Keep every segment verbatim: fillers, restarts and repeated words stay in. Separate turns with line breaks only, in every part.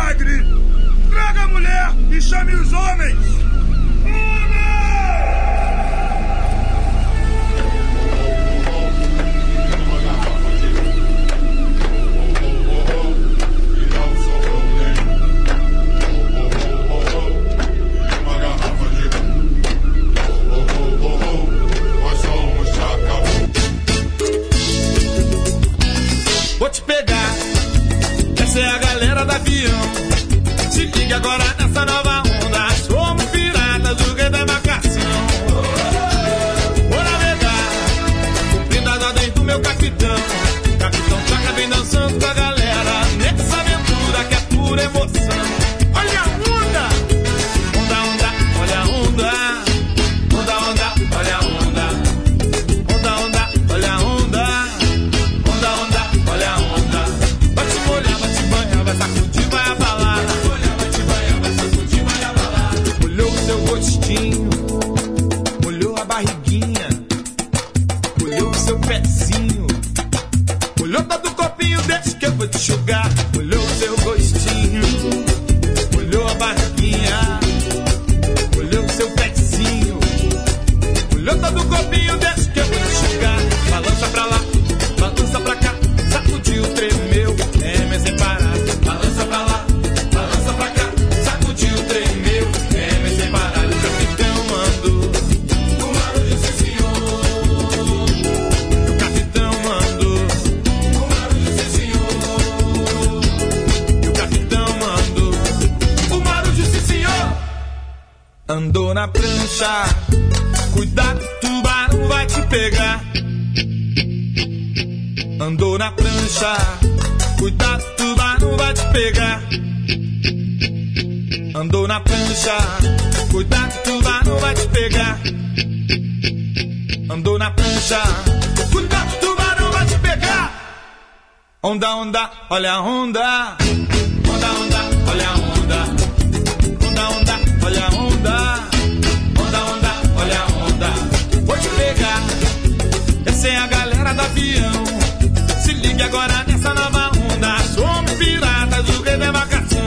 milagre. Traga a mulher e chame os homens.
Vou te pegar, essa é a galera do avião. Se liga agora nessa nova onda. Somos piratas do rei da embarcação. Vou navegar, cumprindo as ordens do meu capitão. Capitão Chaka vem dançando com a galera nessa aventura que é pura emoção. Olha a onda, onda, onda, olha a onda. Onda, onda, olha a onda. Onda, onda, olha a onda. Onda, onda, olha a onda. Vai te molhar, vai te banhar, vai sacudir, vai abalar. Vai te molhar, vai te banhar, vai sacudir, vai abalar. Molhou o seu rostinho, molhou a barriguinha, molhou o seu pezinho, molhou todo o corpinho, deixa que eu vou te enxugar. Molhou o seu rostinho, molhou a barriguinha, molhou o seu pezinho, molhou todo o corpinho, deixa que eu vou te enxugar. Balança pra lá, balança pra cá, sacudiu, tremeu, é, mas sem parar. Balança pra lá, balança pra cá, sacudiu, tremeu, é, mas sem parar. O capitão mandou, o barulho se senhor. O capitão mandou, o barulho se senhor. O capitão mandou, o barulho se senhor. Andou na prancha, cuidado, tubarão vai te pegar. Andou na prancha, cuidado, tubarão vai te pegar. Andou na prancha, cuidado, tubarão vai te pegar. Andou na prancha, cuidado, tubarão vai te pegar. Onda, onda, olha a onda. Onda, onda, olha a onda. Onda, onda, olha a onda. Onda, onda, olha a onda. Vou te pegar, essa é a galera do avião. Se ligue agora nessa nova onda. Somos piratas do rei da embarcação.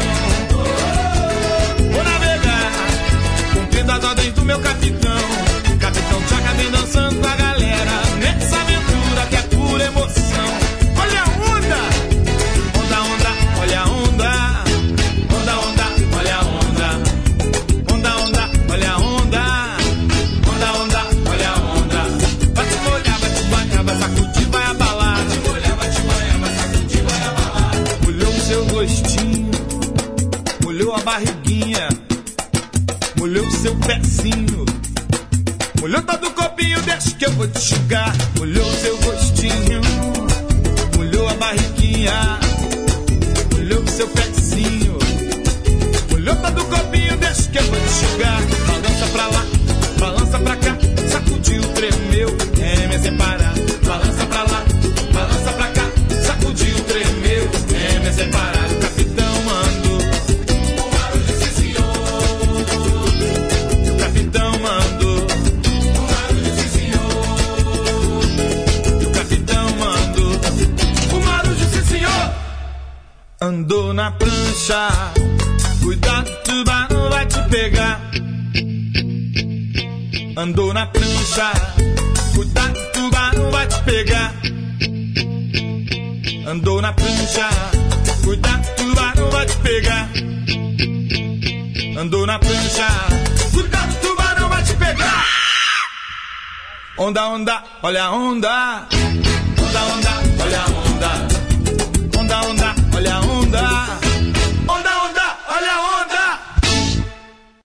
Vou navegar, cumprindo as ordens do meu capitão. Capitão Chaka vem dançando com a galera nessa aventura que é pura emoção. Olha a onda, onda, onda, olha a onda. Onda, onda, olha a onda. Onda, onda, olha a onda. Onda, onda, olha a onda. Vai te molhar, vai te banhar, vai sacudir, vai abalar. Vai te molhar, vai te banhar, vai sacudir, vai abalar. Molhou o seu rostinho, molhou a barriguinha, molhou o seu pezinho, molhou todo o corpinho, deixa que eu vou te enxugar. Molhou o seu rostinho, molhou a barriguinha, molhou o seu pezinho, molhou todo o corpinho, deixa que eu vou te enxugar. Balança pra lá, balança pra cá, sacudiu, tremeu, é, me separar. Balança pra lá, balança pra cá, sacudiu, tremeu, é, me separar. O capitão mandou, o barulho se senhor. O capitão mandou, o barulho se senhor. O capitão mandou, o barulho se senhor. Andou na prancha, cuidado, tubarão vai te pegar. Andou na prancha, cuidado, tubarão vai te pegar. Andou na prancha, cuidado, tubarão vai te pegar. Andou na prancha, cuidado, tubarão vai te pegar. Onda, onda, olha a onda. Onda, onda, olha a onda. Onda, onda, olha a onda.